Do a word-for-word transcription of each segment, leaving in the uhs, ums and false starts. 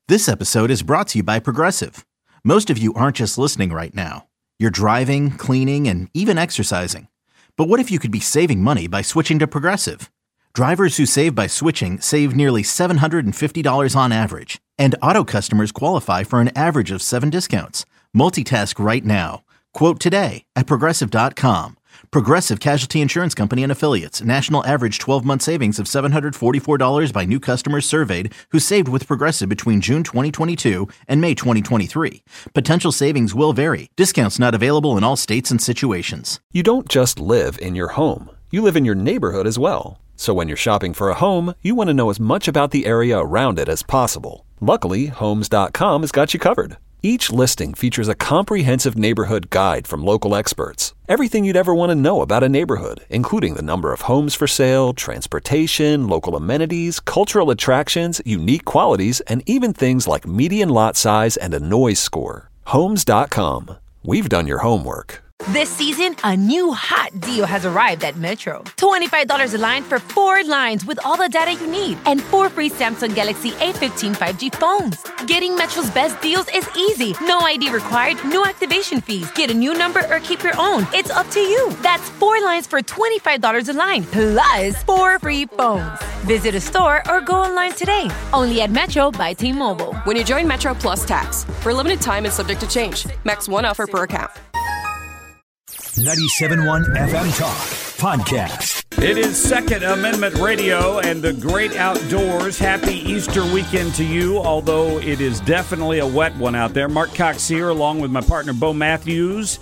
This episode is brought to you by Progressive. Most of you aren't just listening right now. You're driving, cleaning, and even exercising. But what if you could be saving money by switching to Progressive? Drivers who save by switching save nearly seven hundred fifty dollars on average. And auto customers qualify for an average of seven discounts. Multitask right now. Quote today at Progressive dot com. Progressive Casualty Insurance Company and Affiliates. National average twelve-month savings of seven hundred forty-four dollars by new customers surveyed who saved with Progressive between June twenty twenty-two and May twenty twenty-three. Potential savings will vary. Discounts not available in all states and situations. You don't just live in your home. You live in your neighborhood as well. So when you're shopping for a home, you want to know as much about the area around it as possible. Luckily, Homes dot com has got you covered. Each listing features a comprehensive neighborhood guide from local experts. Everything you'd ever want to know about a neighborhood, including the number of homes for sale, transportation, local amenities, cultural attractions, unique qualities, and even things like median lot size and a noise score. Homes dot com. We've done your homework. This season, a new hot deal has arrived at Metro. twenty-five dollars a line for four lines with all the data you need and four free Samsung Galaxy A fifteen five G phones. Getting Metro's best deals is easy. No I D required, no activation fees. Get a new number or keep your own. It's up to you. That's four lines for twenty-five dollars a line, plus four free phones. Visit a store or go online today. Only at Metro by T-Mobile. When you join Metro Plus Tax. For a limited time and subject to change. Max one offer per account. ninety-seven point one F M Talk Podcast. It is Second Amendment Radio and the great outdoors. Happy Easter weekend to you, although it is definitely a wet one out there. Mark Cox here, along with my partner Bo Matthews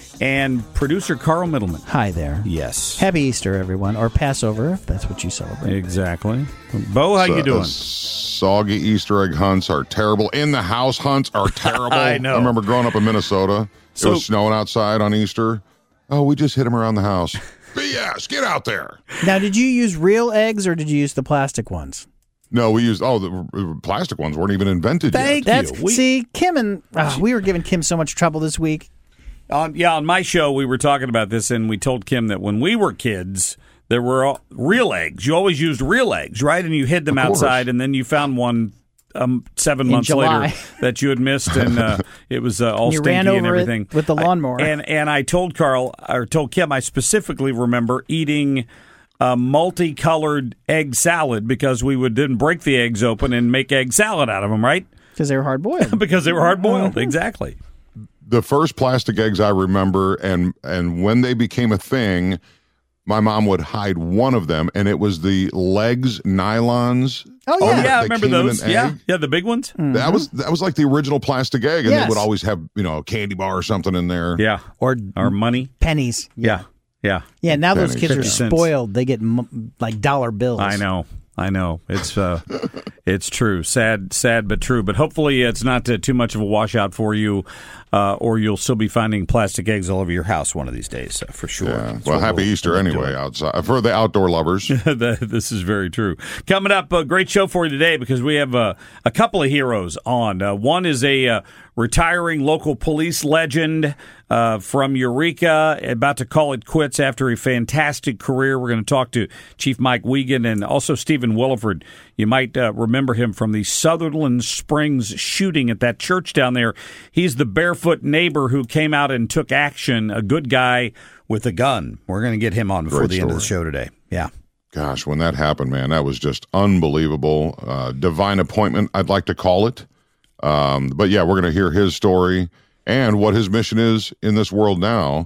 and producer Carl Middleman. Hi there. Yes. Happy Easter, everyone, or Passover, if that's what you celebrate. Exactly. Bo, how so, you doing? Uh, soggy Easter egg hunts are terrible. In-the-house hunts are terrible. I know. I remember growing up in Minnesota. So, it was snowing outside on Easter. Oh, we just hit him around the house. B S, get out there. Now, did you use real eggs or did you use the plastic ones? No, we used, oh, the plastic ones weren't even invented Thank yet. you. That's, We, see, Kim and, uh, we were giving Kim so much trouble this week. on, yeah, on my show, we were talking about this, and we told Kim that when we were kids, there were all, real eggs. You always used real eggs, right? And you hid them outside, and then you found one Um, seven In months July. later that you had missed, and uh, it was uh, all You stinky ran over and everything it with the lawnmower. I, and and I told Carl, or told Kim, I specifically remember eating a multicolored egg salad because we would then break the eggs open and make egg salad out of them, right? Because they were hard boiled. Because they were hard boiled, exactly. The first plastic eggs I remember, and and when they became a thing, my mom would hide one of them, and it was the Legs nylons. Oh, Oh yeah. yeah, I They remember came in those. an Yeah, egg. yeah, the big ones. That was that was like the original plastic egg, and Yes. they would always have, you know, a candy bar or something in there. Yeah, Or or money. pennies. Yeah, yeah. Yeah, now those Pennies. kids are fifty cents. spoiled. They get m- like dollar bills. I know. I know. It's uh, it's true. Sad, sad, but true. But hopefully it's not uh, too much of a washout for you, uh, or you'll still be finding plastic eggs all over your house one of these days, uh, for sure. Yeah. That's Well, what happy we'll- Easter we'll be anyway, doing. outside for the outdoor lovers. That- this is very true. Coming up, a great show for you today because we have uh, a couple of heroes on. Uh, one is a uh, retiring local police legend uh, from Eureka, about to call it quits after a fantastic career. We're going to talk to Chief Mike Wiegand and also Stephen Williford. You might uh, remember him from the Sutherland Springs shooting at that church down there. He's the barefoot neighbor who came out and took action, a good guy with a gun. We're going to get him on before Great the end of the story. show today. Yeah. Gosh, when that happened, man, that was just unbelievable. Uh, divine appointment, I'd like to call it. Um, but yeah, we're going to hear his story and what his mission is in this world now.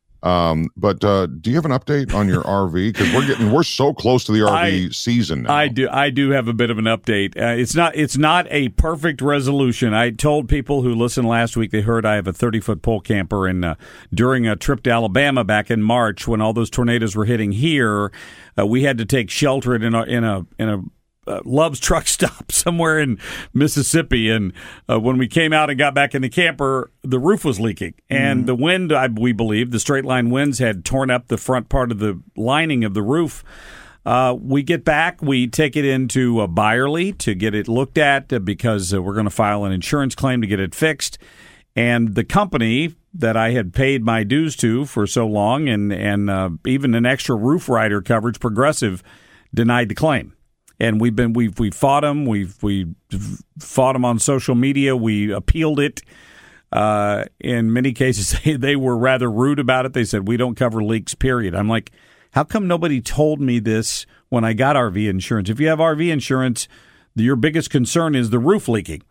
Um, but uh, do you have an update on your R V? Because we're getting we're so close to the R V I- season now. I do. I do have a bit of an update. Uh, it's not. It's not a perfect resolution. I told people who listened last week. They heard I have a thirty foot pole camper, and uh, during a trip to Alabama back in March, when all those tornadoes were hitting here, uh, we had to take shelter in a in a in a uh, Love's truck stop somewhere in Mississippi. And uh, when we came out and got back in the camper, the roof was leaking. And mm. the wind, I, we believe, the straight line winds had torn up the front part of the lining of the roof. Uh, we get back, we take it into uh, Byerly to get it looked at uh, because uh, we're going to file an insurance claim to get it fixed. And the company that I had paid my dues to for so long and, and uh, even an extra roof rider coverage, Progressive, denied the claim. and we've been we've we fought them. We've we fought them on social media. We appealed it. Uh, in many cases, they, they were rather rude about it. They said we don't cover leaks. Period. I'm like, how come nobody told me this when I got R V insurance? If you have R V insurance, your biggest concern is the roof leaking.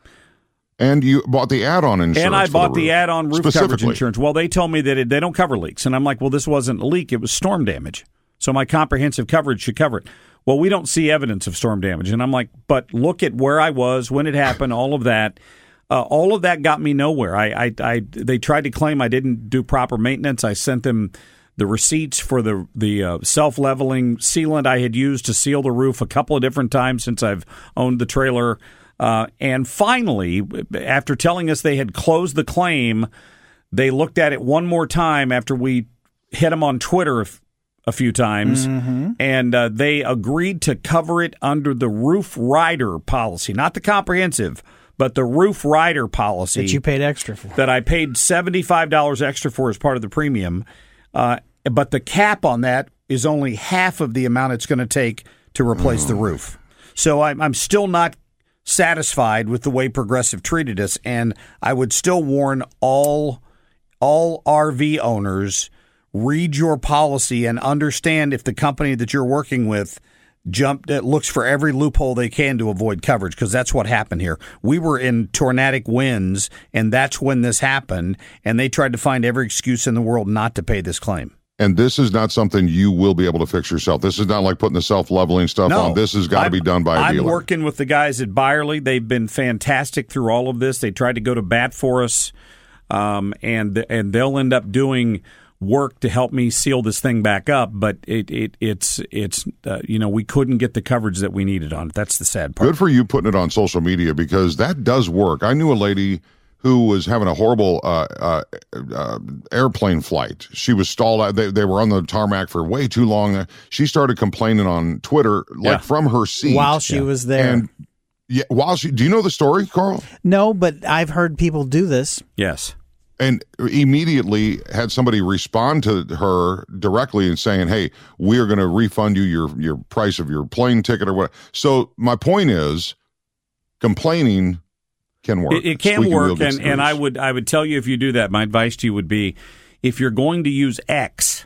And you bought the add-on insurance. And I for bought the, the roof. add-on roof coverage insurance. Well, they told me that it, they don't cover leaks. And I'm like, well, this wasn't a leak. It was storm damage. So my comprehensive coverage should cover it. Well, we don't see evidence of storm damage. And I'm like, but look at where I was, when it happened, all of that. Uh, all of that got me nowhere. I, I, I, they tried to claim I didn't do proper maintenance. I sent them the receipts for the the uh, self-leveling sealant I had used to seal the roof a couple of different times since I've owned the trailer. Uh, and finally, after telling us they had closed the claim, they looked at it one more time after we hit them on Twitter a, f- a few times, mm-hmm. and uh, they agreed to cover it under the Roof Rider policy, not the comprehensive, but the Roof Rider policy. That you paid extra for. That I paid seventy-five dollars extra for as part of the premium. Uh, but the cap on that is only half of the amount it's going to take to replace the roof. So I'm, I'm still not satisfied with the way Progressive treated us, and I would still warn all all R V owners, read your policy and understand if the company that you're working with jumped it looks for every loophole they can to avoid coverage, because that's what happened here. We were in tornadic winds, and that's when this happened, and they tried to find every excuse in the world not to pay this claim. And this is not something you will be able to fix yourself. This is not like putting the self-leveling stuff no, on. This has got to be done by a I'm dealer. I'm working with the guys at Byerly. They've been fantastic through all of this. They tried to go to bat for us, um, and and they'll end up doing work to help me seal this thing back up. But it, it it's it's uh, you know, we couldn't get the coverage that we needed on it. That's the sad part. Good for you putting it on social media, because that does work. I knew a lady who was having a horrible uh, uh, uh, airplane flight. She was stalled out. They, they were on the tarmac for way too long. She started complaining on Twitter, like Yeah. from her seat. While she yeah. was there. And yeah, while she, do you know the story, Carl? No, but I've heard people do this. Yes. And immediately had somebody respond to her directly and saying, hey, we are going to refund you your, your price of your plane ticket or what. So my point is, complaining can work. It, it can Squeaky work, and, and and I would I would tell you, if you do that, my advice to you would be, if you're going to use X,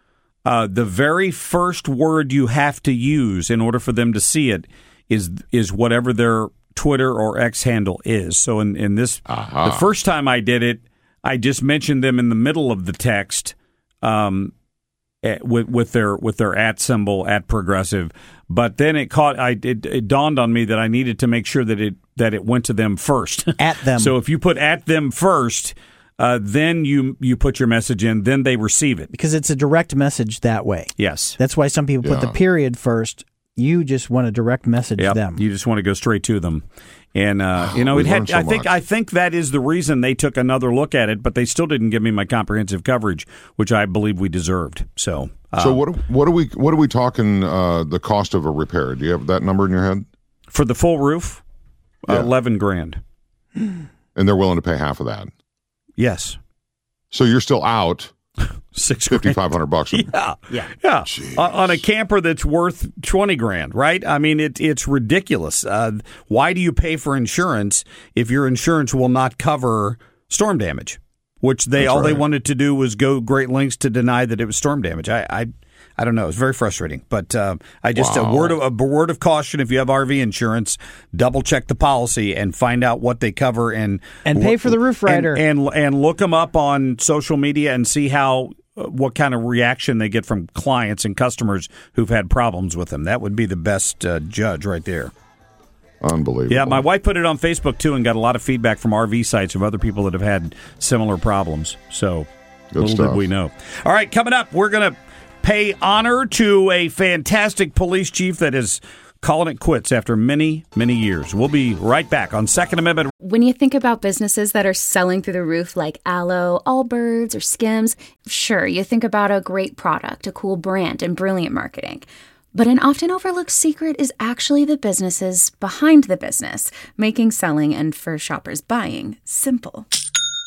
uh, the very first word you have to use in order for them to see it is is whatever their Twitter or X handle is. So in, in this, uh-huh. the first time I did it, I just mentioned them in the middle of the text, um, with with their with their at symbol at Progressive. But then it caught. I it, it dawned on me that I needed to make sure that it that it went to them first. At them. So if you put at them first, uh, then you you put your message in, then they receive it, because it's a direct message that way. Yes, that's why some people yeah. put the period first. You just want to direct message yep. them. You just want to go straight to them. And uh, oh, you know, it had. So I think. much. I think that is the reason they took another look at it, but they still didn't give me my comprehensive coverage, which I believe we deserved. So, uh, so what? What are we? What are we talking? Uh, the cost of a repair? Do you have that number in your head? For the full roof, Yeah. uh, eleven grand. And they're willing to pay half of that. Yes. So you're still out Six fifty five hundred bucks. Yeah, yeah, yeah. On, on a camper that's worth twenty grand, right? I mean, it, it's ridiculous. Uh, why do you pay for insurance if your insurance will not cover storm damage? Which they That's all right. they wanted to do was go great lengths to deny that it was storm damage. I, I, I don't know. It's very frustrating. But uh, I just Wow. a word of a word of caution: if you have R V insurance, double check the policy and find out what they cover, and And pay for the roof rider. and, and and look them up on social media and see how. What kind of reaction they get from clients and customers who've had problems with them. That would be the best uh, judge right there. Unbelievable. Yeah, my wife put it on Facebook, too, and got a lot of feedback from R V sites of other people that have had similar problems. So Good little stuff. did we know. All right, coming up, we're going to pay honor to a fantastic police chief that is calling it quits after many, many years. We'll be right back on Second Amendment. When you think about businesses that are selling through the roof like Aloe, Allbirds, or Skims, sure, you think about a great product, a cool brand, and brilliant marketing. But an often overlooked secret is actually the businesses behind the business, making selling and for shoppers buying simple.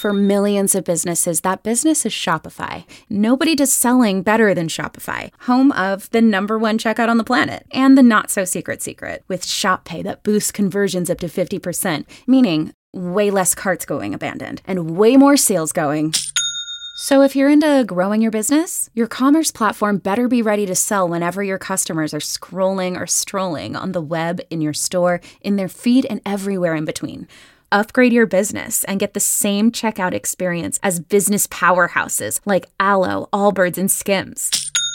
For millions of businesses, that business is Shopify. Nobody does selling better than Shopify, home of the number one checkout on the planet and the not-so-secret secret with Shop Pay that boosts conversions up to fifty percent, meaning way less carts going abandoned and way more sales going. So if you're into growing your business, your commerce platform better be ready to sell whenever your customers are scrolling or strolling on the web, in your store, in their feed, and everywhere in between. Upgrade your business and get the same checkout experience as business powerhouses like Alo, Allbirds, and Skims.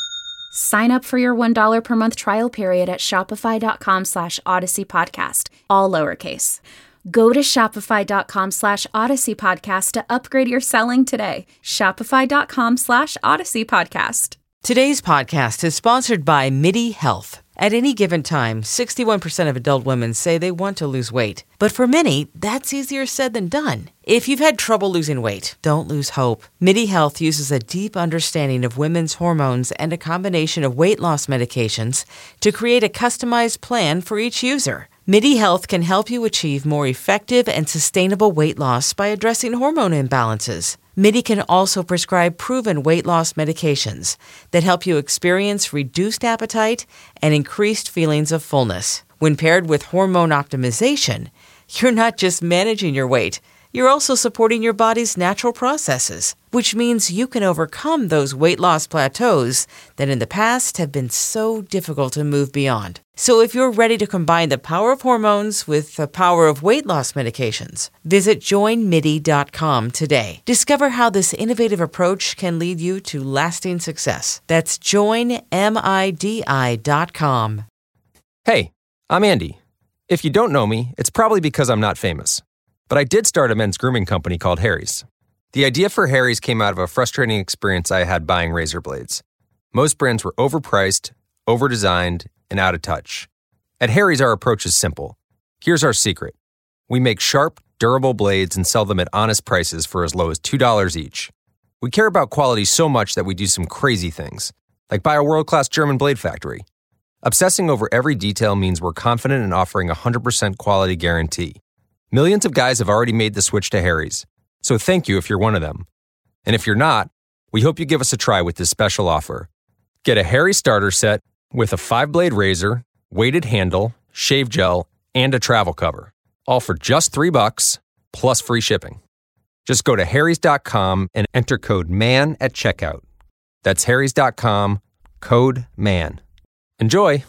Sign up for your one dollar per month trial period at shopify.com slash Odyssey Podcast, all lowercase. Go to shopify.com slash Odyssey Podcast to upgrade your selling today. Shopify.com slash Odyssey Podcast. Today's podcast is sponsored by MIDI Health. At any given time, sixty-one percent of adult women say they want to lose weight. But for many, that's easier said than done. If you've had trouble losing weight, don't lose hope. MIDI Health uses a deep understanding of women's hormones and a combination of weight loss medications to create a customized plan for each user. MIDI Health can help you achieve more effective and sustainable weight loss by addressing hormone imbalances. MIDI can also prescribe proven weight loss medications that help you experience reduced appetite and increased feelings of fullness. When paired with hormone optimization, you're not just managing your weight, you're also supporting your body's natural processes, which means you can overcome those weight loss plateaus that in the past have been so difficult to move beyond. So if you're ready to combine the power of hormones with the power of weight loss medications, visit join midi dot com today. Discover how this innovative approach can lead you to lasting success. That's join midi dot com. Hey, I'm Andy. If you don't know me, it's probably because I'm not famous. But I did start a men's grooming company called Harry's. The idea for Harry's came out of a frustrating experience I had buying razor blades. Most brands were overpriced, overdesigned, and out of touch. At Harry's, our approach is simple. Here's our secret. We make sharp, durable blades and sell them at honest prices for as low as two dollars each. We care about quality so much that we do some crazy things, like buy a world-class German blade factory. Obsessing over every detail means we're confident in offering a one hundred percent quality guarantee. Millions of guys have already made the switch to Harry's, so thank you if you're one of them. And if you're not, we hope you give us a try with this special offer. Get a Harry's starter set with a five-blade razor, weighted handle, shave gel, and a travel cover, all for just three bucks plus free shipping. Just go to harrys dot com and enter code MAN at checkout. That's harrys dot com, code MAN. Enjoy!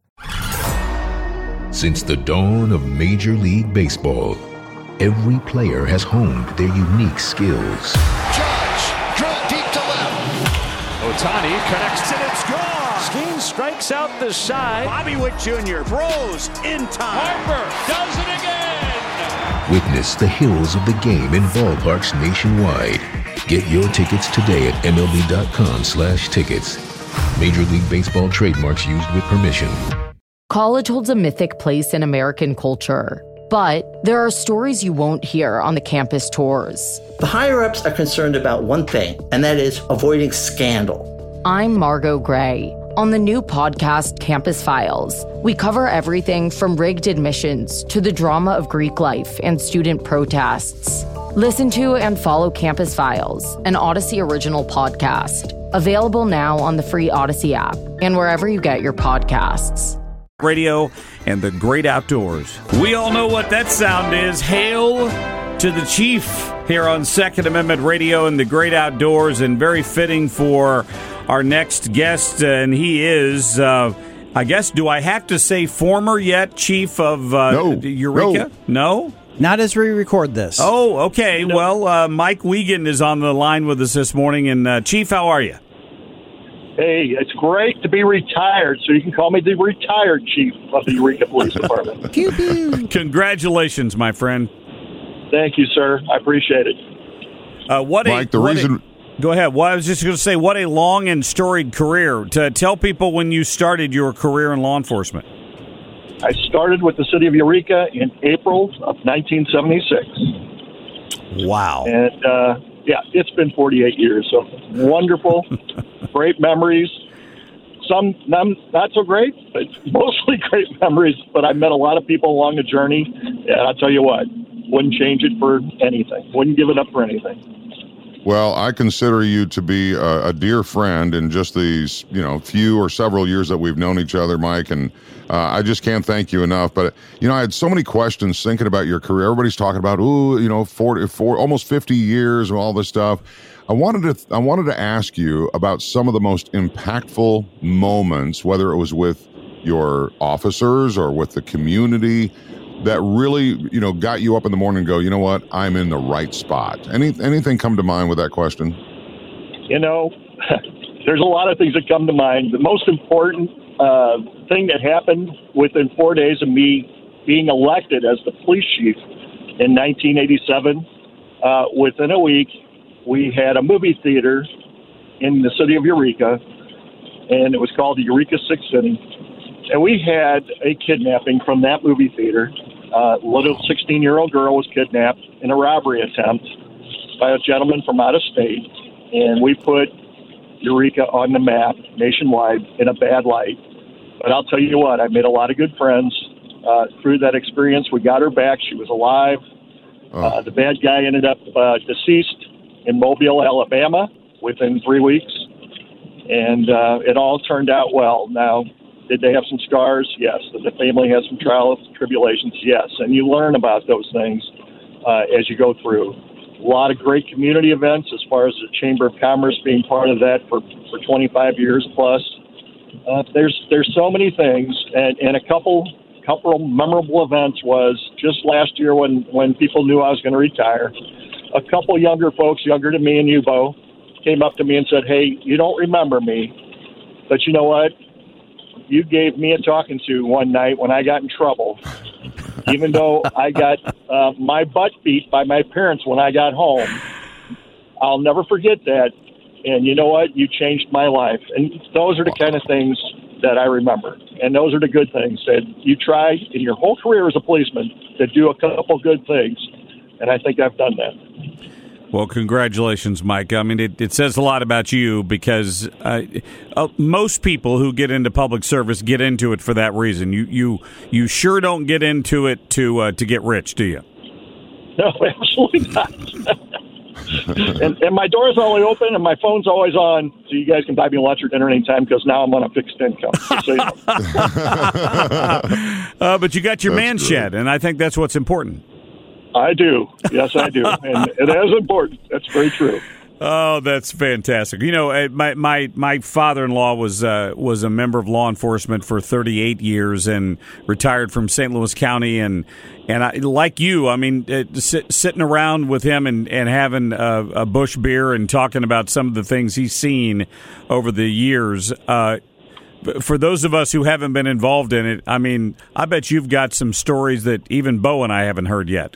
Since the dawn of Major League Baseball, every player has honed their unique skills. Judge, drill deep to left. Ohtani connects and it's gone. Skeen strikes out the side. Bobby Witt Junior throws in time. Harper does it again. Witness the hills of the game in ballparks nationwide. Get your tickets today at M L B dot com slash tickets. Major League Baseball trademarks used with permission. College holds a mythic place in American culture, but there are stories you won't hear on the campus tours. The higher-ups are concerned about one thing, and that is avoiding scandal. I'm Margot Gray. On the new podcast, Campus Files, we cover everything from rigged admissions to the drama of Greek life and student protests. Listen to and follow Campus Files, an Odyssey original podcast. Available now on the free Odyssey app and wherever you get your podcasts. Radio and the great outdoors. We all know what that sound is. Hail to the Chief here on Second Amendment Radio and the great outdoors, and very fitting for our next guest. And he is, uh, I guess, do I have to say former yet Chief of uh, no, Eureka? No. no? Not as we record this. Oh, okay. No. Well, uh, Mike Wiegand is on the line with us this morning. And uh, Chief, how are you? Hey, it's great to be retired, so you can call me the retired chief of the Eureka Police Department. Pew, pew. Congratulations, my friend. Thank you, sir. I appreciate it. Uh, what Mike, a, the what reason... A, go ahead. Well, I was just going to say, what a long and storied career. To tell people when you started your career in law enforcement. I started with the city of Eureka in April of nineteen seventy-six. Wow. And, uh, yeah, it's been forty-eight years, so wonderful, great memories. Some not so great, but mostly great memories. But I met a lot of people along the journey, and I'll tell you what, Wouldn't change it for anything. Wouldn't give it up for anything. Well, I consider you to be a, a dear friend in just these, you know, few or several years that we've known each other, Mike, and uh, I just can't thank you enough. But, you know, I had so many questions thinking about your career. Everybody's talking about, ooh, you know, forty, four, almost fifty years and all this stuff. I wanted to, I wanted to ask you about some of the most impactful moments, whether it was with your officers or with the community, that really, you know, got you up in the morning and go, you know what, I'm in the right spot. Any anything come to mind with that question? You know, there's a lot of things that come to mind. The most important uh, thing that happened within four days of me being elected as the police chief in nineteen eighty-seven, uh, within a week, we had a movie theater in the city of Eureka, and it was called the Eureka Six City. And we had a kidnapping from that movie theater. A uh, little sixteen-year-old girl was kidnapped in a robbery attempt by a gentleman from out of state. And we put Eureka on the map nationwide in a bad light. But I'll tell you what, I made a lot of good friends uh, through that experience. We got her back. She was alive. Oh. Uh, the bad guy ended up uh, deceased in Mobile, Alabama, within three weeks. And uh, it all turned out well. Now, did they have some scars? Yes. Did the family have some trials, tribulations? Yes. And you learn about those things uh, as you go through. A lot of great community events as far as the Chamber of Commerce being part of that for, for twenty-five years plus. Uh, there's there's so many things. And, and a couple couple memorable events was just last year when, when people knew I was going to retire. A couple younger folks, younger than me and you, Bo, came up to me and said, hey, you don't remember me, but you know what? You gave me a talking to one night when I got in trouble, even though I got uh, my butt beat by my parents when I got home. I'll never forget that. And you know what? You changed my life. And those are the kind of things that I remember. And those are the good things that you try in your whole career as a policeman to do a couple good things. And I think I've done that. Well, congratulations, Mike. I mean, it, it says a lot about you because uh, uh, most people who get into public service get into it for that reason. You you you sure don't get into it to uh, to get rich, do you? No, absolutely not. and, and my door's always open and my phone's always on, so you guys can buy me lunch or dinner anytime because now I'm on a fixed income. So you know. uh, but you got your That's man great. shed, and I think that's what's important. I do. Yes, I do. And it is important. That's very true. Oh, that's fantastic. You know, my my, my father-in-law was uh, was a member of law enforcement for thirty-eight years and retired from Saint Louis County. And, and I, like you, I mean, uh, sit, sitting around with him and, and having a, a Busch beer and talking about some of the things he's seen over the years, uh, for those of us who haven't been involved in it, I mean, I bet you've got some stories that even Bo and I haven't heard yet.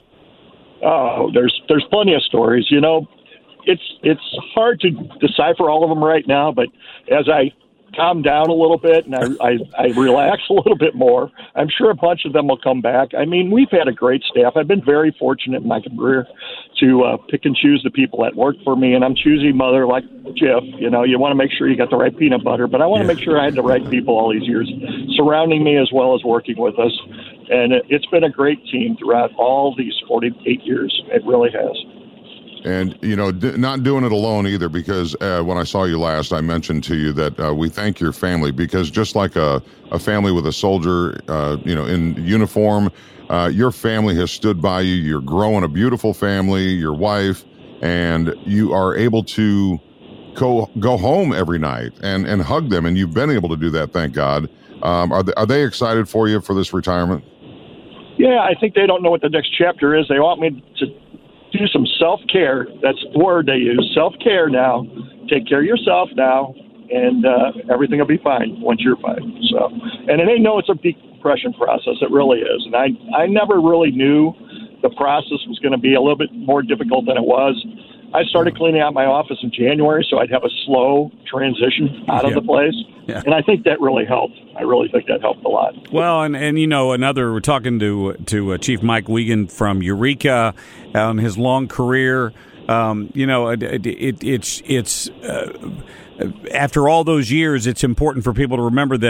Oh, there's there's plenty of stories. You know, it's it's hard to decipher all of them right now, but as I calm down a little bit and I, I, I relax a little bit more, I'm sure a bunch of them will come back. I mean, we've had a great staff. I've been very fortunate in my career to uh, pick and choose the people that work for me, and I'm choosy mother like Jeff. You know, you want to make sure you got the right peanut butter, but I want to make sure I had the right people all these years surrounding me as well as working with us. And it, it's been a great team throughout all these forty-eight years. It really has. And, you know, d- not doing it alone either, because uh, when I saw you last, I mentioned to you that uh, we thank your family, because just like a, a family with a soldier, uh, you know, in uniform, uh, your family has stood by you. You're growing a beautiful family, your wife, and you are able to go go home every night and, and hug them. And you've been able to do that, thank God. Um, are, they, are they excited for you for this retirement? Yeah, I think they don't know what the next chapter is. They want me to do some self-care. That's the word they use, self-care now. Take care of yourself now, and uh, everything will be fine once you're fine. So, and they know it's a decompression process. It really is. And I, I never really knew the process was going to be a little bit more difficult than it was. I started cleaning out my office in January, so I'd have a slow transition out of yeah. the place. Yeah. And I think that really helped. I really think that helped a lot. Well, and, and you know, another, we're talking to to uh, Chief Mike Wiegand from Eureka on his long career. Um, you know, it, it, it's, it's uh, after all those years, it's important for people to remember that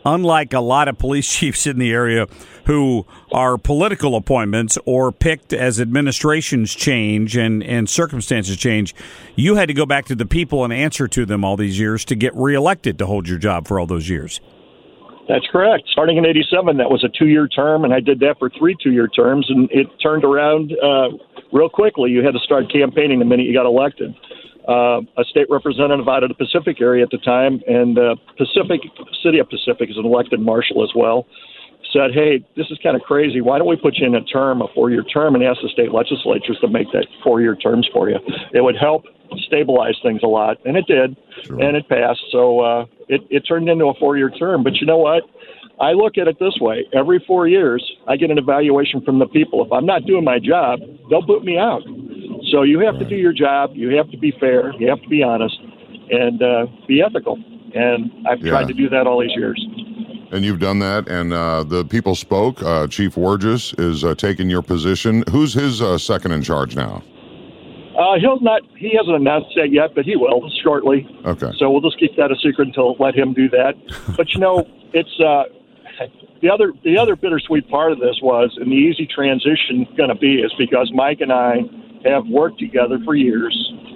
unlike a lot of police chiefs in the area who are political appointments or picked as administrations change and, and circumstances change, you had to go back to the people and answer to them all these years to get reelected to hold your job for all those years. That's correct. Starting in eighty-seven, that was a two-year term, and I did that for three two-year terms, and it turned around uh, real quickly. You had to start campaigning the minute you got elected. Uh, a state representative out of the Pacific area at the time, and uh, Pacific City of Pacific is an elected marshal as well, said, hey, this is kind of crazy. Why don't we put you in a term, a four-year term, and ask the state legislatures to make that four-year terms for you? It would help stabilize things a lot, and it did, sure. and it passed. So uh, it, it turned into a four-year term. But you know what? I look at it this way. Every four years, I get an evaluation from the people. If I'm not doing my job, they'll boot me out. So you have to do your job. You have to be fair. You have to be honest and uh, be ethical. And I've yeah. tried to do that all these years. And you've done that, and uh, the people spoke. Uh, Chief Wurgis is uh, taking your position. Who's his uh, second in charge now? Uh, he'll not. He hasn't announced that yet, but he will shortly. Okay. So we'll just keep that a secret until let him do that. But you know, it's uh, the other the other bittersweet part of this was, and the easy transition going to be is because Mike and I have worked together for years.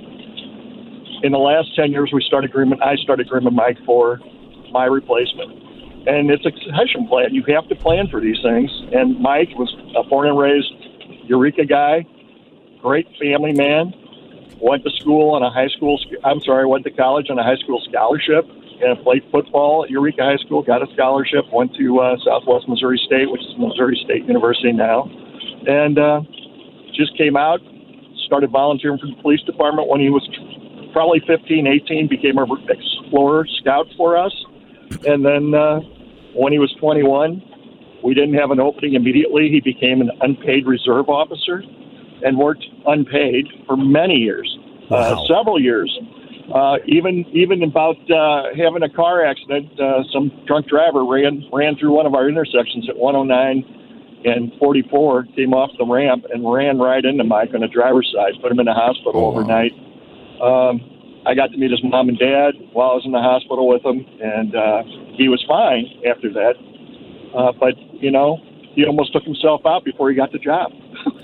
In the last ten years, we started agreement. I started agreement Mike for my replacement. And it's a succession plan. You have to plan for these things. And Mike was a born and raised Eureka guy, great family man, went to school on a high school, I'm sorry, went to college on a high school scholarship and played football at Eureka High School, got a scholarship, went to uh, Southwest Missouri State, which is Missouri State University now, and uh, just came out, started volunteering for the police department when he was probably fifteen, eighteen, became an explorer scout for us. And then uh, when he was twenty-one, we didn't have an opening immediately. He became an unpaid reserve officer and worked unpaid for many years, wow. uh, several years. Uh, even even about uh, having a car accident, uh, some drunk driver ran ran through one of our intersections at one oh nine and forty-four, came off the ramp and ran right into Mike on the driver's side, put him in the hospital oh, overnight. Wow. Um, I got to meet his mom and dad while I was in the hospital with him, and uh, he was fine after that. Uh, but, you know, he almost took himself out before he got the job.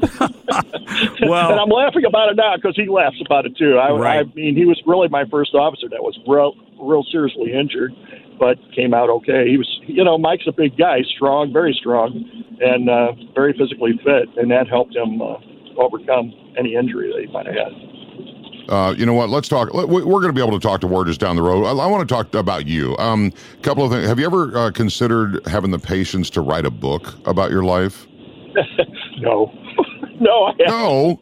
Well, and I'm laughing about it now because he laughs about it, too. I, right. I mean, he was really my first officer that was real, real seriously injured, but came out okay. He was, you know, Mike's a big guy, strong, very strong, and uh, very physically fit, and that helped him uh, overcome any injury that he might have had. Uh, you know what? Let's talk. We're going to be able to talk to Wurgis down the road. I, I want to talk about you. A um, couple of things. Have you ever uh, considered having the patience to write a book about your life? no. no, I haven't. No.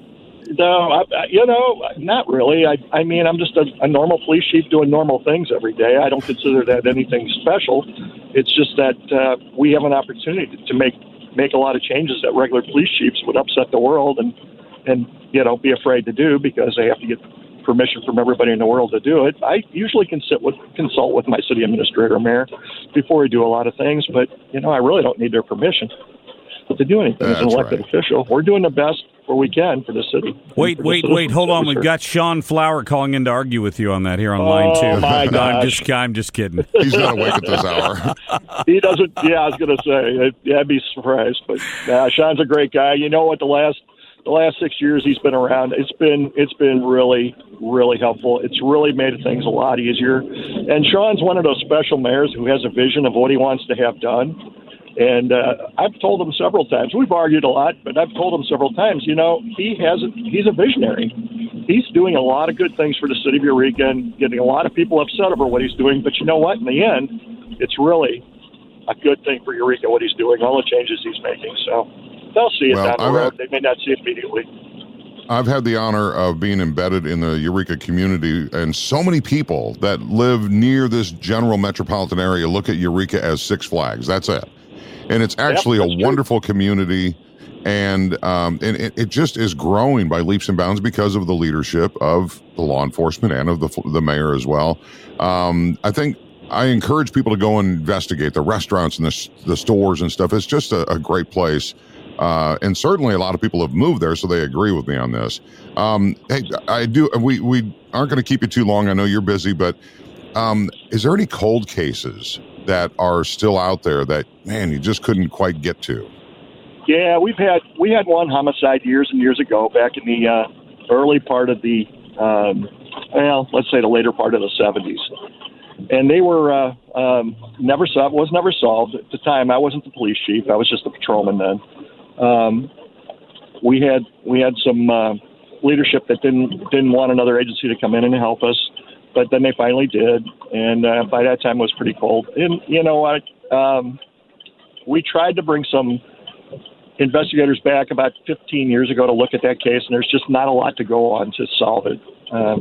No, I, I, you know, not really. I, I mean, I'm just a, a normal police chief doing normal things every day. I don't consider that anything special. It's just that uh, we have an opportunity to make make a lot of changes that regular police chiefs would upset the world and and you know, be afraid to do because they have to get permission from everybody in the world to do it. I usually can sit with, consult with my city administrator or mayor before we do a lot of things, but, you know, I really don't need their permission to do anything as an elected right. official. We're doing the best where we can for the city. Wait, wait, wait, hold on. We've got Sean Flower calling in to argue with you on that here on oh, line two. My no, gosh. I'm just, I'm just kidding. He's not awake at this hour. He doesn't, yeah, I was going to say, yeah, I'd be surprised, but uh, Sean's a great guy. You know what, the last The last six years he's been around, it's been it's been really, really helpful. It's really made things a lot easier. And Sean's one of those special mayors who has a vision of what he wants to have done. And uh, I've told him several times, we've argued a lot, but I've told him several times, you know, he has a, he's a visionary. He's doing a lot of good things for the city of Eureka and getting a lot of people upset over what he's doing. But you know what? In the end, it's really a good thing for Eureka, what he's doing, all the changes he's making. So they'll see it well, down the I've road. Had, they may not see it immediately. I've had the honor of being embedded in the Eureka community, and so many people that live near this general metropolitan area look at Eureka as Six Flags. That's it. And it's actually yep, a wonderful true. community, and um, and it, it just is growing by leaps and bounds because of the leadership of the law enforcement and of the the mayor as well. Um, I think I encourage people to go and investigate the restaurants and the, the stores and stuff. It's just a, a great place. Uh, and certainly a lot of people have moved there, so they agree with me on this. Um, hey, I do. We, we aren't going to keep you too long. I know you're busy, but um, is there any cold cases that are still out there that, man, you just couldn't quite get to? Yeah, we've had we had one homicide years and years ago, back in the uh, early part of the, um, well, let's say the later part of the seventies. And they were uh, um, never solved, was never solved. At the time, I wasn't the police chief. I was just a patrolman then. Um, we had we had some uh, leadership that didn't didn't want another agency to come in and help us, but then they finally did. And uh, by that time, it was pretty cold. And you know what? Um, we tried to bring some investigators back about fifteen years ago to look at that case, and there's just not a lot to go on to solve it. Um,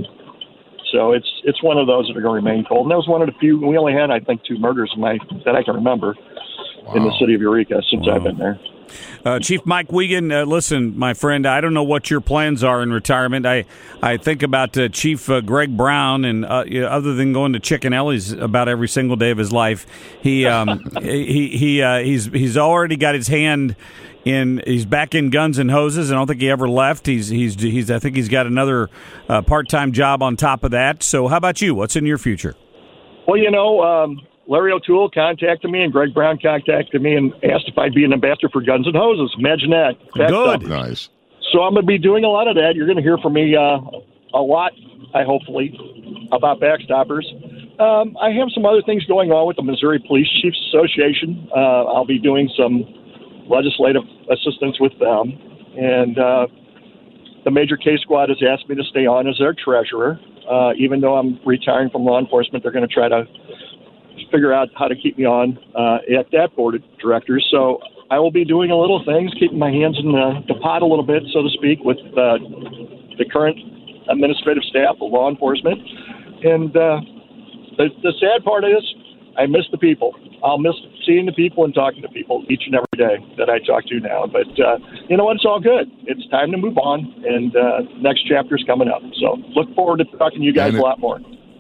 So it's it's one of those that are going to remain cold. And that was one of the few. We only had, I think, two murders in my, that I can remember wow. in the city of Eureka since wow. I've been there. Uh, Chief Mike Wiegand, uh, listen, my friend, I don't know what your plans are in retirement. I, I think about uh, Chief uh, Greg Brown, and uh, you know, other than going to Chicken Ellie's about every single day of his life, he um, he he uh, he's he's already got his hand in. He's back in Guns and Hoses. I don't think he ever left. He's he's he's. I think he's got another uh, part-time job on top of that. So, how about you? What's in your future? Well, you know. Um Larry O'Toole contacted me, and Greg Brown contacted me and asked if I'd be an ambassador for Guns and Hoses. Imagine that. That's Good. Up. Nice. So I'm going to be doing a lot of that. You're going to hear from me uh, a lot, I hopefully, about backstoppers. Um, I have some other things going on with the Missouri Police Chiefs Association. Uh, I'll be doing some legislative assistance with them. And uh, the Major Case Squad has asked me to stay on as their treasurer. Uh, even though I'm retiring from law enforcement, they're going to try to figure out how to keep me on uh, at that board of directors. So I will be doing a little things, keeping my hands in the, the pot a little bit, so to speak, with uh, the current administrative staff of law enforcement. And uh, the, the sad part is I miss the people. I'll miss seeing the people and talking to people each and every day that I talk to now. But uh, you know what? It's all good. It's time to move on, and uh, next chapter's coming up. So look forward to talking to you guys it- a lot more.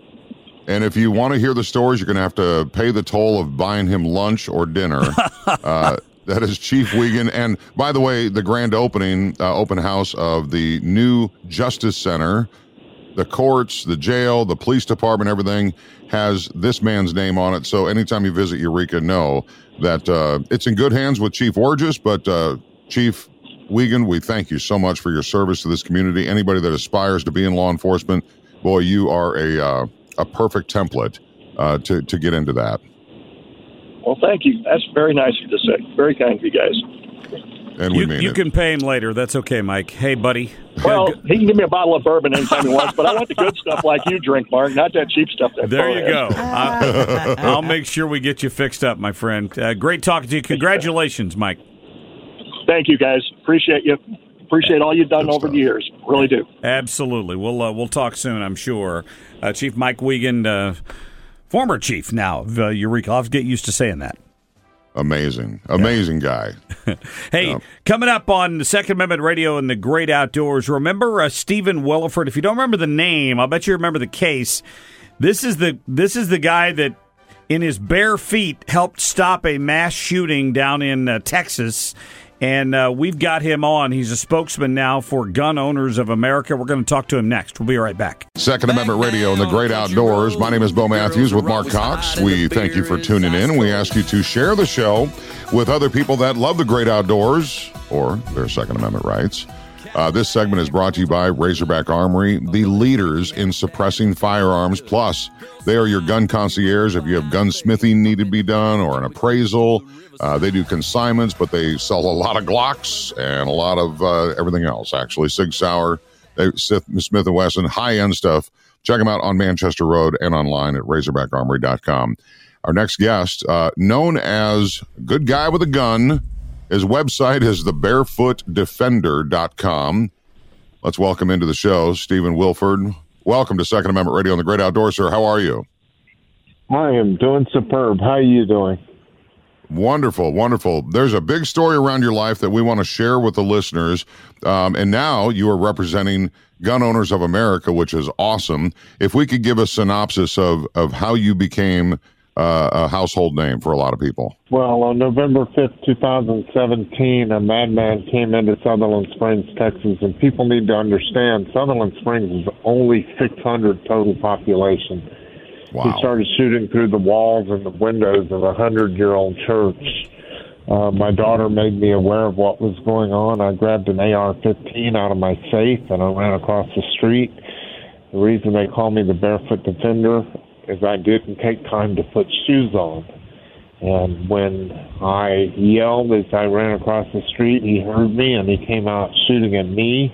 And if you want to hear the stories, you're going to have to pay the toll of buying him lunch or dinner. uh, that is Chief Wiegand. And by the way, the grand opening, uh, open house of the new Justice Center, the courts, the jail, the police department, everything has this man's name on it. So anytime you visit Eureka, know that uh, it's in good hands with Chief Orges. But uh, Chief Wiegand, we thank you so much for your service to this community. Anybody that aspires to be in law enforcement, boy, you are a... Uh, a perfect template uh, to, to get into that. Well, thank you. That's very nice of you to say. Very kind of you guys. And we you, mean you it. can pay him later. That's okay, Mike. Hey, buddy. Well, he can give me a bottle of bourbon anytime he wants, but I want the good stuff like you drink, Mark, not that cheap stuff. That there you go. I'll, I'll make sure we get you fixed up, my friend. Uh, great talking to you. Congratulations, Mike. Thank you, guys. Appreciate you. Appreciate all you've done over the years. Really do. Absolutely. We'll uh, we'll talk soon, I'm sure. Uh, Chief Mike Wiegand, uh, former chief now of uh, Eureka. I'll have to get used to saying that. Amazing. Amazing yeah. guy. Hey, yeah. Coming up on the Second Amendment Radio and the Great Outdoors, remember uh, Stephen Williford? If you don't remember the name, I'll bet you remember the case. This is the this is the guy that, in his bare feet, helped stop a mass shooting down in uh, Texas. And uh, we've got him on. He's a spokesman now for Gun Owners of America. We're going to talk to him next. We'll be right back. Second Amendment Radio and the Great Outdoors. My name is Bo Matthews with Mark Cox. We thank you for tuning in. We ask you to share the show with other people that love the great outdoors or their Second Amendment rights. Uh, this segment is brought to you by Razorback Armory, the leaders in suppressing firearms. Plus, they are your gun concierge. If you have gunsmithing need to be done or an appraisal, uh, they do consignments, but they sell a lot of Glocks and a lot of uh, everything else, actually. Sig Sauer, they, Smith and Wesson, high-end stuff. Check them out on Manchester Road and online at razorback armory dot com. Our next guest, uh, known as Good Guy with a Gun, his website is the barefoot defender dot com. Let's welcome into the show Stephen Williford. Welcome to Second Amendment Radio and the Great Outdoors, sir. How are you? I am doing superb. How are you doing? Wonderful, wonderful. There's a big story around your life that we want to share with the listeners. Um, and now you are representing Gun Owners of America, which is awesome. If we could give a synopsis of, of how you became Uh, a household name for a lot of people. Well, on November fifth, twenty seventeen, a madman came into Sutherland Springs, Texas, and people need to understand Sutherland Springs is only six hundred total population. Wow. He started shooting through the walls and the windows of a hundred-year-old church. Uh, my daughter made me aware of what was going on. I grabbed an A R fifteen out of my safe, and I ran across the street. The reason they call me the Barefoot Defender is I didn't take time to put shoes on. And when I yelled as I ran across the street, he heard me, and he came out shooting at me.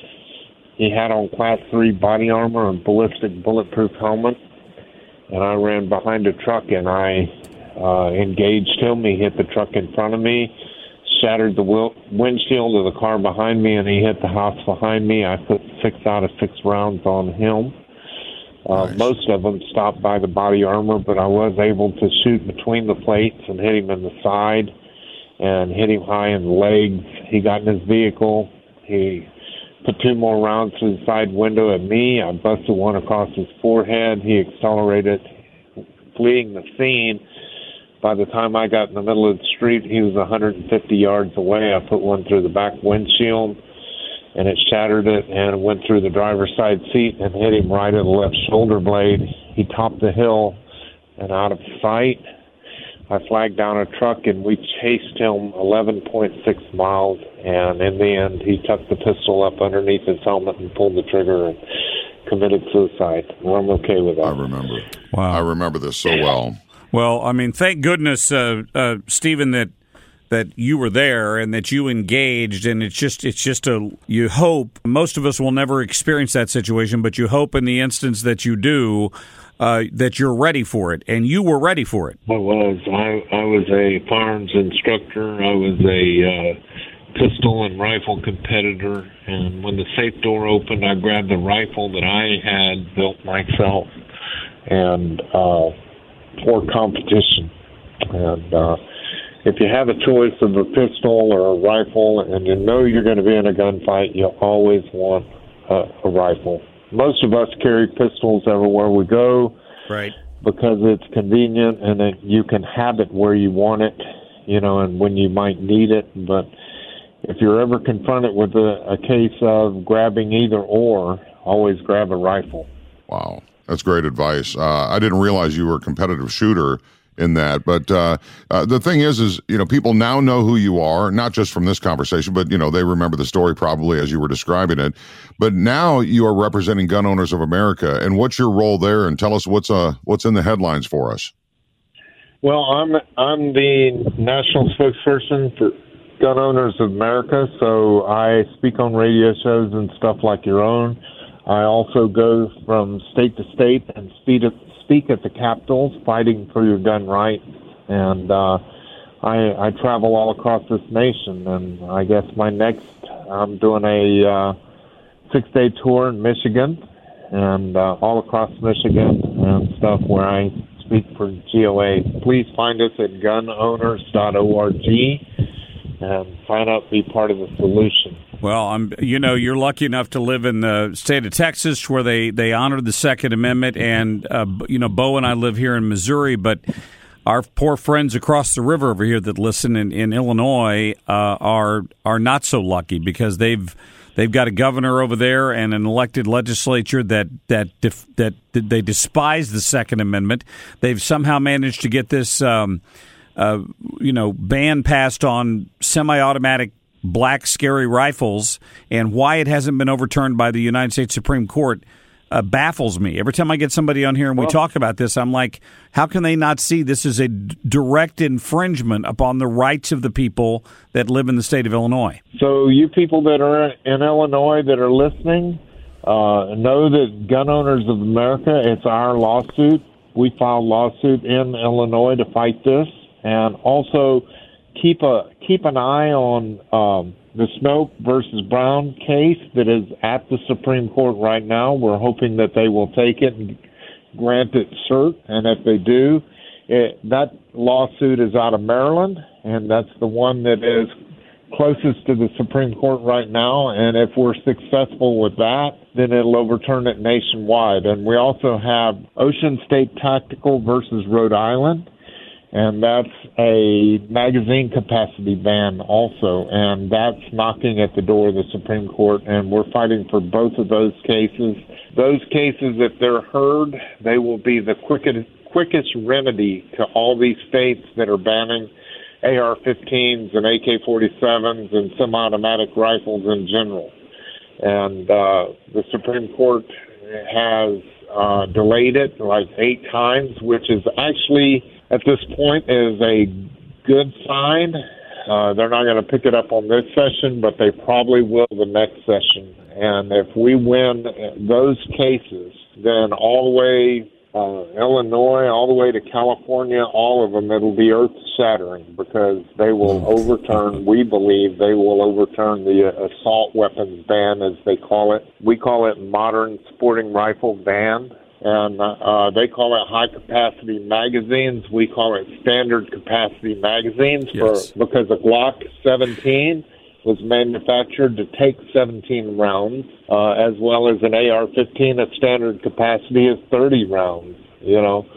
He had on class three body armor and ballistic bulletproof helmet. And I ran behind a truck, and I uh, engaged him. He hit the truck in front of me, shattered the wil- windshield of the car behind me, and he hit the house behind me. I put six out of six rounds on him. Uh, nice. Most of them stopped by the body armor, but I was able to shoot between the plates and hit him in the side and hit him high in the legs. He got in his vehicle. He put two more rounds through the side window at me. I busted one across his forehead. He accelerated, fleeing the scene. By the time I got in the middle of the street, he was one hundred fifty yards away. I put one through the back windshield, and it shattered it and went through the driver's side seat and hit him right at the left shoulder blade. He topped the hill and out of sight. I flagged down a truck, and we chased him eleven point six miles, and in the end, he tucked the pistol up underneath his helmet and pulled the trigger and committed suicide. Well, I'm okay with that. I remember. Wow. I remember this so well. Well, I mean, thank goodness, uh, uh, Stephen, that that you were there and that you engaged, and it's just it's just a you hope. Most of us will never experience that situation, but you hope in the instance that you do, uh, that you're ready for it, and you were ready for it. I was. I, I was a firearms instructor. I was a uh, pistol and rifle competitor, and when the safe door opened, I grabbed the rifle that I had built myself and uh, for competition. And uh, if you have a choice of a pistol or a rifle and you know you're going to be in a gunfight, you always want a, a rifle. Most of us carry pistols everywhere we go, right? Because it's convenient and it, you can have it where you want it, you know, and when you might need it. But if you're ever confronted with a, a case of grabbing either or, always grab a rifle. Wow, that's great advice. Uh, I didn't realize you were a competitive shooter in that, but uh, uh, the thing is, is you know, people now know who you are, not just from this conversation, but you know, they remember the story probably as you were describing it. But now you are representing Gun Owners of America, and what's your role there? And tell us what's uh what's in the headlines for us. Well, I'm I'm the national spokesperson for Gun Owners of America, so I speak on radio shows and stuff like your own. I also go from state to state and speak at, speak at the capitals, fighting for your gun rights. And uh, I, I travel all across this nation. And I guess my next, I'm doing a uh, six-day tour in Michigan and uh, all across Michigan and stuff where I speak for G O A. Please find us at gun owners dot org and sign up, be part of the solution. Well, I'm. You know, you're lucky enough to live in the state of Texas, where they, they honored the Second Amendment, and uh, you know, Bo and I live here in Missouri, but our poor friends across the river over here that listen in, in Illinois uh, are are not so lucky because they've they've got a governor over there and an elected legislature that that def, that, that they despise the Second Amendment. They've somehow managed to get this, um, uh, you know, ban passed on semi-automatic black scary rifles, and why it hasn't been overturned by the United States Supreme Court uh, baffles me. Every time I get somebody on here and we well, talk about this, I'm like, how can they not see this is a d- direct infringement upon the rights of the people that live in the state of Illinois? So you people that are in Illinois that are listening, uh, know that Gun Owners of America, it's our lawsuit. We filed a lawsuit in Illinois to fight this, and also keep a keep an eye on um, the Snoke versus Brown case that is at the Supreme Court right now. We're hoping that they will take it and grant it cert, and if they do, it, that lawsuit is out of Maryland, and that's the one that is closest to the Supreme Court right now. And if we're successful with that, then it'll overturn it nationwide. And we also have Ocean State Tactical versus Rhode Island. and that's a magazine capacity ban also, and that's knocking at the door of the Supreme Court, and we're fighting for both of those cases. Those cases, if they're heard, they will be the quickest, quickest remedy to all these states that are banning A R fifteens and A K forty-sevens and semi-automatic rifles in general. And uh, the Supreme Court has uh, delayed it like eight times, which is actually, at this point, is a good sign. Uh, they're not going to pick it up on this session, but they probably will the next session. And if we win those cases, then all the way Uh, Illinois, all the way to California, all of them, it'll be earth-shattering because they will overturn, we believe, they will overturn the uh, assault weapons ban, as they call it. We call it modern sporting rifle ban, and uh, they call it high-capacity magazines. We call it standard capacity magazines for Yes. because a Glock seventeen was manufactured to take seventeen rounds, uh, as well as an A R fifteen at standard capacity is thirty rounds, you know.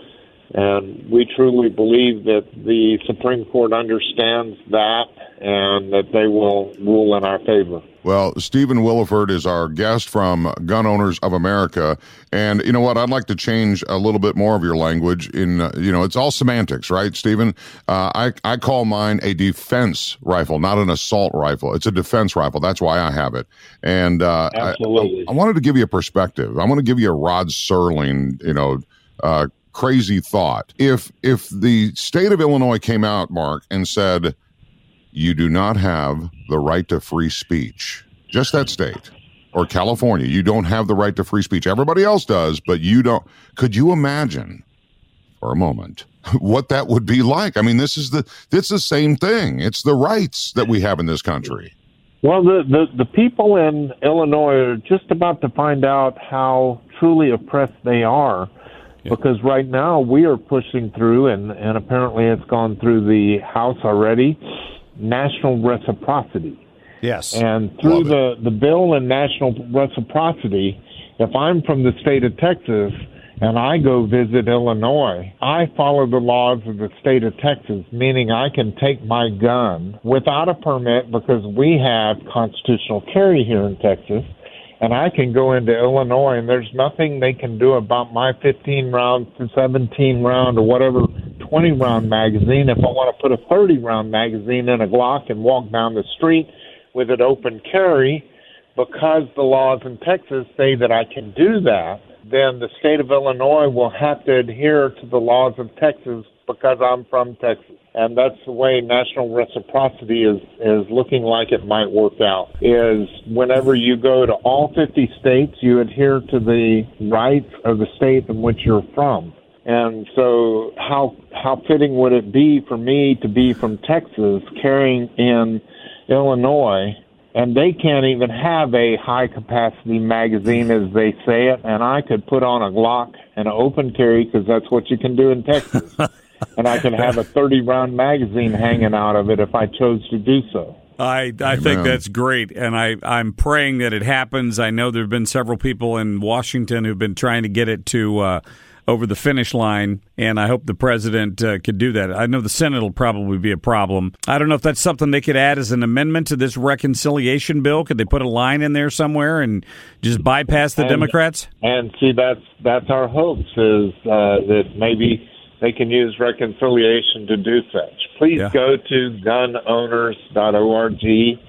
And we truly believe that the Supreme Court understands that and that they will rule in our favor. Well, Stephen Willeford is our guest from Gun Owners of America. And you know what? I'd like to change a little bit more of your language. In uh, you know, it's all semantics, right, Stephen? Uh, I, I call mine a defense rifle, not an assault rifle. It's a defense rifle. That's why I have it. And uh, Absolutely. I, I wanted to give you a perspective. I want to give you a Rod Serling, you know, uh, crazy thought. If if the state of Illinois came out, Mark, and said, you do not have the right to free speech, just that state, or California, you don't have the right to free speech. Everybody else does, but you don't. Could you imagine for a moment what that would be like? I mean, this is the it's the same thing. It's the rights that we have in this country. Well, the, the, the people in Illinois are just about to find out how truly oppressed they are. Yeah. Because right now we are pushing through, and, and apparently it's gone through the House already, national reciprocity. Yes. And through the, the bill in national reciprocity, if I'm from the state of Texas and I go visit Illinois, I follow the laws of the state of Texas, meaning I can take my gun without a permit because we have constitutional carry here in Texas. And I can go into Illinois, and there's nothing they can do about my fifteen round to seventeen round or whatever twenty round magazine. If I want to put a thirty round magazine in a Glock and walk down the street with it open carry, because the laws in Texas say that I can do that, then the state of Illinois will have to adhere to the laws of Texas because I'm from Texas. And that's the way national reciprocity is, is looking like it might work out, is whenever you go to all fifty states, you adhere to the rights of the state in which you're from. And so how how fitting would it be for me to be from Texas carrying in Illinois, and they can't even have a high-capacity magazine, as they say it, and I could put on a Glock and an open carry because that's what you can do in Texas. And I can have a thirty round magazine hanging out of it if I chose to do so. I, I think that's great, and I, I'm praying that it happens. I know there have been several people in Washington who've been trying to get it to uh, over the finish line, and I hope the president uh, could do that. I know the Senate will probably be a problem. I don't know if that's something they could add as an amendment to this reconciliation bill. Could they put a line in there somewhere and just bypass the and, Democrats? And see, that's, that's our hopes, is uh, that maybe they can use reconciliation to do such. Please yeah. go to gun owners dot org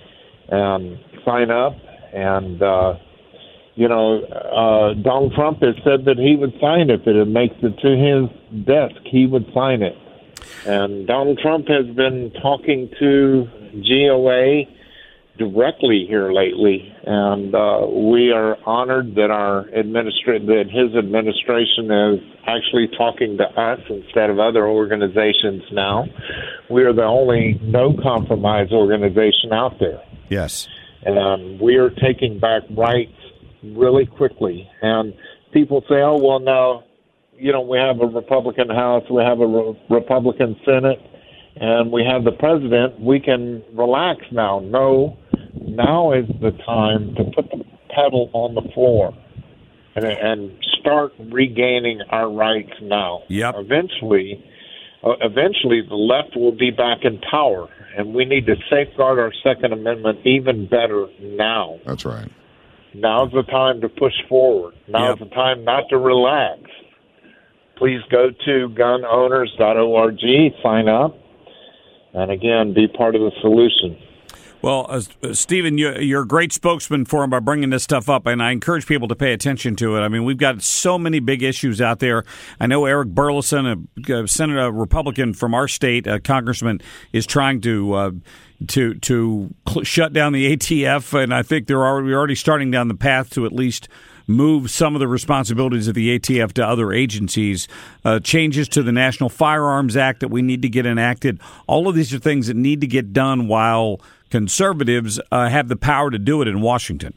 and sign up. And, uh, you know, uh, Donald Trump has said that he would sign it, that it makes it to his desk. He would sign it. And Donald Trump has been talking to G O A directly here lately, and uh, we are honored that our administra- that his administration is actually talking to us instead of other organizations now. We are the only no-compromise organization out there. Yes. And we are taking back rights really quickly. And people say, oh, well, now, you know, we have a Republican House, we have a re- Republican Senate, and we have the president. We can relax now. No. Now is the time to put the pedal on the floor and, and start regaining our rights now. Yep. Eventually, uh, eventually the left will be back in power, and we need to safeguard our Second Amendment even better now. That's right. Now's the time to push forward. Now's yep. the time not to relax. Please go to gun owners dot org, sign up, and again, be part of the solution. Well, uh, Stephen, you, you're a great spokesman for him by bringing this stuff up, and I encourage people to pay attention to it. I mean, we've got so many big issues out there. I know Eric Burleson, a, a Senator a Republican from our state, a congressman, is trying to uh, to to cl- shut down the A T F, and I think they're already, already starting down the path to at least move some of the responsibilities of the A T F to other agencies, uh, changes to the National Firearms Act that we need to get enacted. All of these are things that need to get done while conservatives uh, have the power to do it in Washington.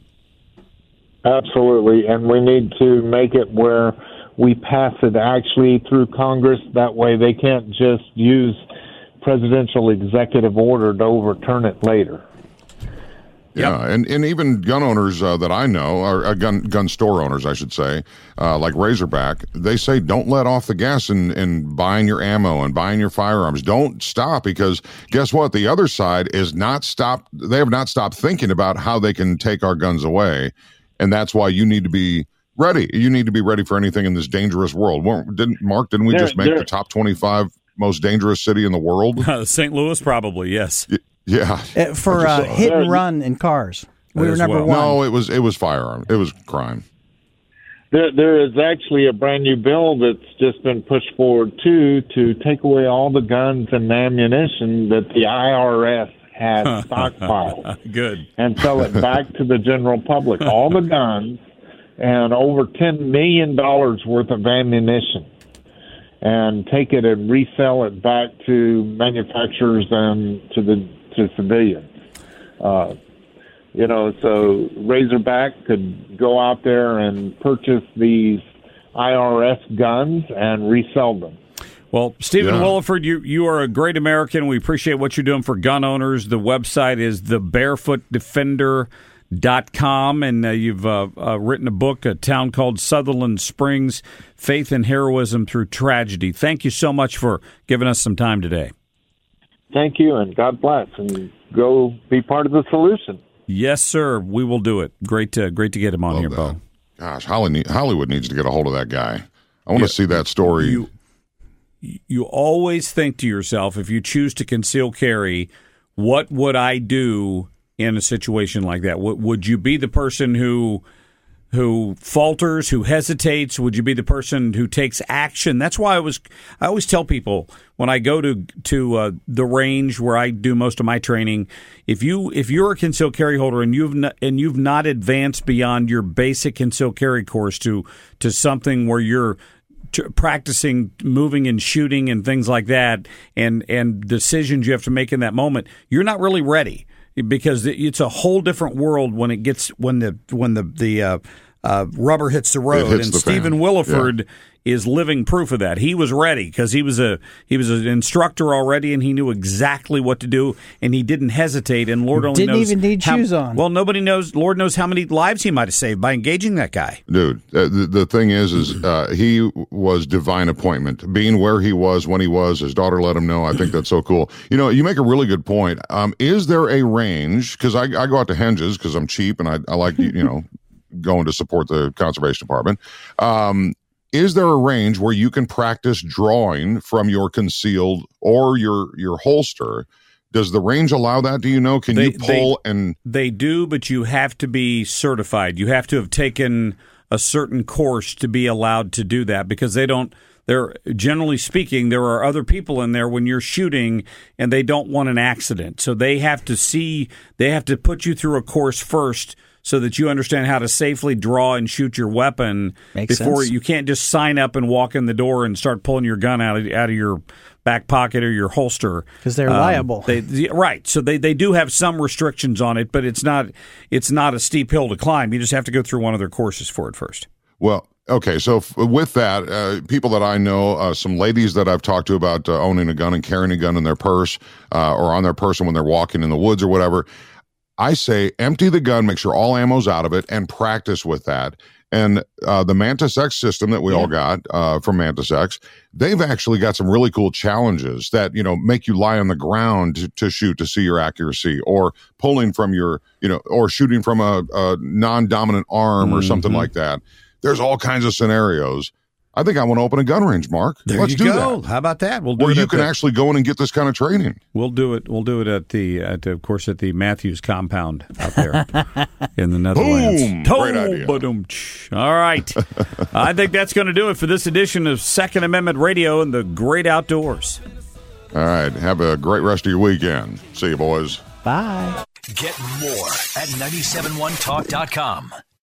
Absolutely, and we need to make it where we pass it actually through Congress. That way they can't just use presidential executive order to overturn it later. Yeah, yep. and, and even gun owners uh, that I know, or uh, gun gun store owners, I should say, uh, like Razorback, they say don't let off the gas in, in buying your ammo and buying your firearms. Don't stop, because guess what? The other side is not stopped. They have not stopped thinking about how they can take our guns away, and that's why you need to be ready. You need to be ready for anything in this dangerous world. Didn't Mark? Didn't we they're, just make the top twenty-five most dangerous city in the world? Saint Louis, probably, yes. Y- Yeah, uh, for uh, hit and run in cars, we were number well. one. No, it was it was firearm. It was crime. There, there is actually a brand new bill that's just been pushed forward too to take away all the guns and ammunition that the I R S has stockpiled. Good, and sell it back to the general public. All the guns and over ten million dollars worth of ammunition, and take it and resell it back to manufacturers and to the to civilians. Uh, you know, so Razorback could go out there and purchase these I R S guns and resell them. Well, Stephen yeah. Williford, you, you are a great American. We appreciate what you're doing for gun owners. The website is the barefoot defender dot com, and uh, you've uh, uh, written a book, A Town Called Sutherland Springs, Faith and Heroism Through Tragedy. Thank you so much for giving us some time today. Thank you, and God bless, and go be part of the solution. Yes, sir. We will do it. Great to, great to get him on Love here, that. Bo. Gosh, Hollywood needs to get a hold of that guy. I want Yeah. to see that story. You, you always think to yourself, if you choose to conceal carry, what would I do in a situation like that? W- would you be the person who who falters, who hesitates? Would you be the person who takes action? That's why I was. I always tell people when I go to to uh, the range where I do most of my training, if you if you're a concealed carry holder and you've not, and you've not advanced beyond your basic concealed carry course to to something where you're practicing moving and shooting and things like that, and and decisions you have to make in that moment, you're not really ready, because it's a whole different world when it gets when the when the the uh, uh, rubber hits the road. Hits and the Stephen fan. Williford Yeah. is living proof of that. He was ready because he was a he was an instructor already, and he knew exactly what to do, and he didn't hesitate. And Lord only Didn't knows even need how, shoes on. Well, nobody knows. Lord knows how many lives he might have saved by engaging that guy. Dude, uh, the, the thing is, is uh, he was divine appointment. Being where he was when he was, his daughter let him know. I think that's so cool. You know, you make a really good point. Um, is there a range? Because I, I go out to Henges because I'm cheap and I, I like, you know, going to support the conservation department. Um, is there a range where you can practice drawing from your concealed or your your holster? Does the range allow that? Do you know? Can They- you pull they- and They do, but you have to be certified. You have to have taken a certain course to be allowed to do that, because they don't. They're generally speaking, there are other people in there when you're shooting, and they don't want an accident. So they have to see. They have to put you through a course first, so that you understand how to safely draw and shoot your weapon. Makes before sense. you can't just sign up and walk in the door and start pulling your gun out of out of your back pocket or your holster, 'Cause they're Um, liable. They, the- right. So they, they do have some restrictions on it, but it's not it's not a steep hill to climb. You just have to go through one of their courses for it first. Well, okay. So f- with that, uh, people that I know, uh, some ladies that I've talked to about uh, owning a gun and carrying a gun in their purse uh, or on their person when they're walking in the woods or whatever, I say empty the gun, make sure all ammo's out of it, and practice with that. And uh, the Mantis X system that we yeah. all got uh, from Mantis X, they've actually got some really cool challenges that, you know, make you lie on the ground to, to shoot to see your accuracy, or pulling from your, you know, or shooting from a, a non-dominant arm mm-hmm. or something like that. There's all kinds of scenarios. I think I want to open a gun range, Mark. There Let's you do go. that. How about that? We'll do Where it you can the, actually go in and get this kind of training. We'll do it. We'll do it at the, at of course, at the Matthews compound out there in the Netherlands. Boom! Great idea. All right. I think that's going to do it for this edition of Second Amendment Radio and the Great Outdoors. All right. Have a great rest of your weekend. See you, boys. Bye. Get more at nine seven one talk dot com.